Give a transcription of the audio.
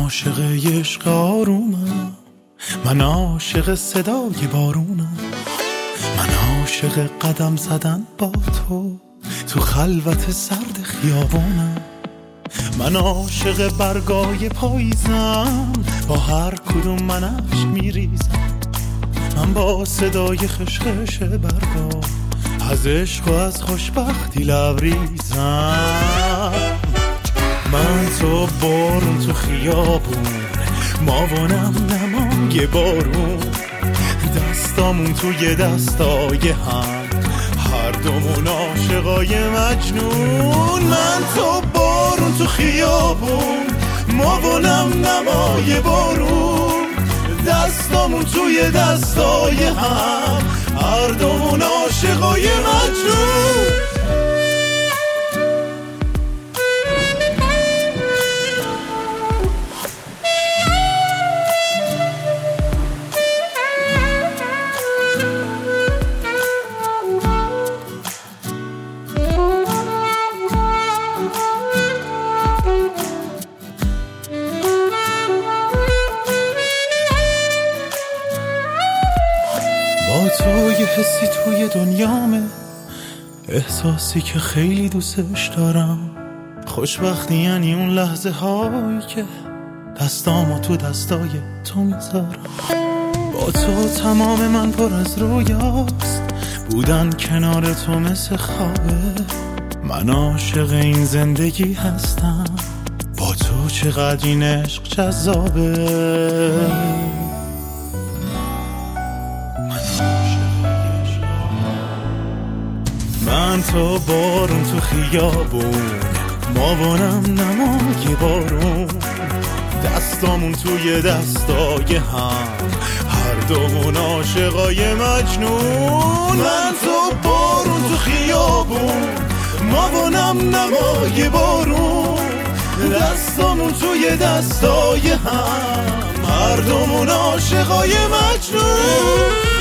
عاشق عشق آرومم، من عاشق صدای بارونم، من عاشق قدم زدن با تو خلوت سرد خیابونم، من عاشق برگای پاییزم، با هر کدوم من عشق میریزم، من با صدای خشخش برگا از عشق و از خوشبختی لبریزم. من تو بارون تو خیابون، ماوانم نمای بارون، دستامون توی دستای هم، هر دومون عاشقای مجنون. من تو بارون تو خیابون، ماوانم نمای بارون، دستامون توی دستای هم، هر دومون عاشقای مجنون. با تو یه حسی توی دنیامه، احساسی که خیلی دوستش دارم، خوشبختی یعنی اون لحظه هایی که دستامو تو دستای تو میذارم. با تو تمام من پر از رویاست، بودن کنار تو مثل خوابه، من عاشق این زندگی هستم، با تو چقدر این عشق جذابه. من تو بارون تو خیابون، ماوانم نمای بارون، دستامون توی دستای هم، هر دومون عاشقای مجنون. من تو بارون تو خیابون، ماوانم نمای بارون، دستامون توی دستای هم، هر دومون عاشقای مجنون.